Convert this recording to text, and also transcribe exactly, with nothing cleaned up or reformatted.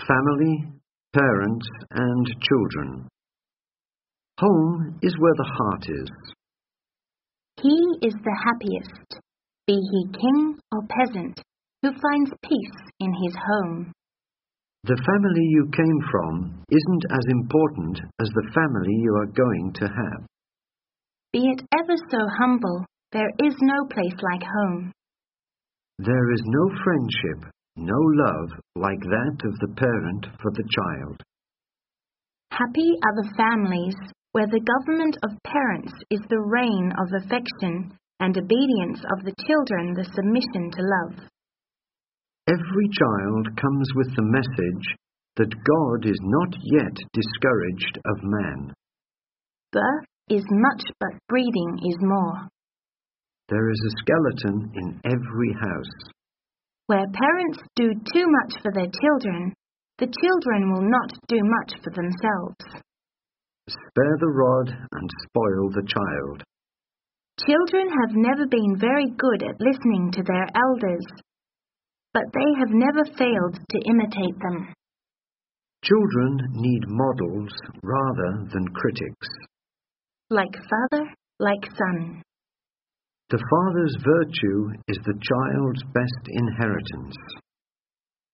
family, parents, and children. Home is where the heart is. He is the happiest, be he king or peasant, who finds peace in his home. The family you came from isn't as important as the family you are going to have. Be it ever so humble, there is no place like home. There is no friendship, no love like that of the parent for the child. Happy are the families where the government of parents is the reign of affection and obedience of the children the submission to love. Every child comes with the message that God is not yet discouraged of man. Birth is much, but breeding is more. There is a skeleton in every house. Where parents do too much for their children, the children will not do much for themselves. Spare the rod and spoil the child. Children have never been very good at listening to their elders, but they have never failed to imitate them. Children need models rather than critics. Like father, like son. The father's virtue is the child's best inheritance.